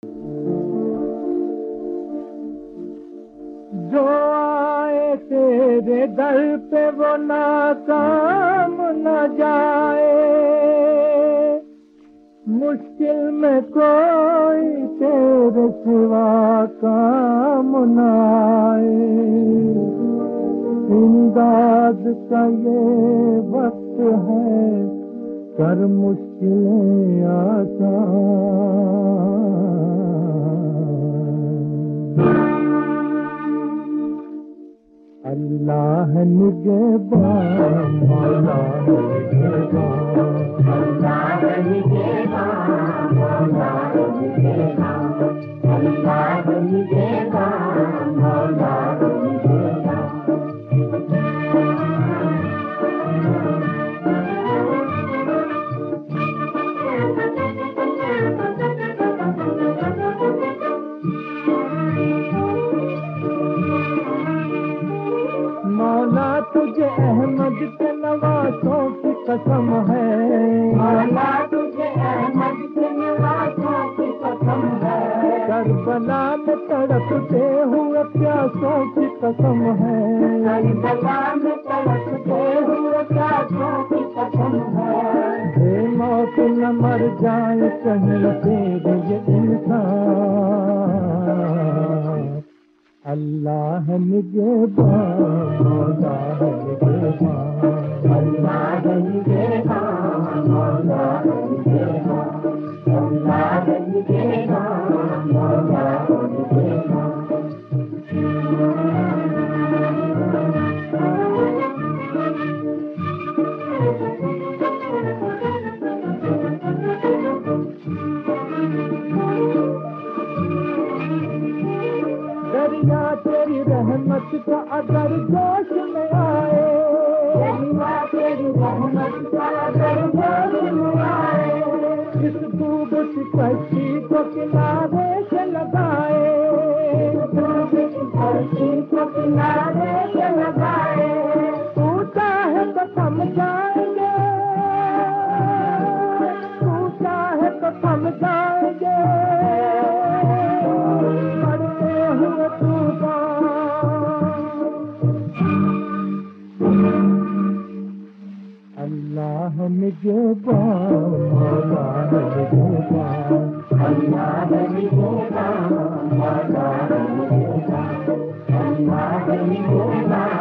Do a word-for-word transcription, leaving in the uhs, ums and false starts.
जो आए तेरे दर पे वो नाकाम न जाए, मुश्किल में कोई तेरे सिवा काम न आए। इमदाद का ये वक्त है, कर मुश्किलें आसान। अल्लाह निगहबान, मौला निगहबान, अल्लाह निगहबान, मौला निगहबान, अल्लाह निगहबान, मौला निगहबान। मौला तुझे अहमद के नवासों की कसम है, मौला तुझे अहमद के नवासों की कसम है, करबला में तड़पते हुए प्यासों की कसम है, करबला में तड़पते हुए प्यासों की कसम है। हे मौत न मर जाए कहीं तेरे ये इंसान। अल्लाह निगहबान, मौला निगहबान, अल्लाह निगहबान, मौला निगहबान, अल्लाह निगहबान, मौला निगहबान। दरिया तेरी रहमत का अगर जोश में आए, दरिया तेरी रहमत का अगर जोश में आए, इस डूब की कश्ती को किनारे से लगाए, डूब की कश्ती को किनारे से लगाए। टूटा है तो थम जाएंगे, टूटा है तो थम जाएंगे, पड़ते हुए तूफान। अल्लाह निगहबान, मौला निगहबान, अल्लाह निगहबान, मौला निगहबान, अल्लाह निगहबान।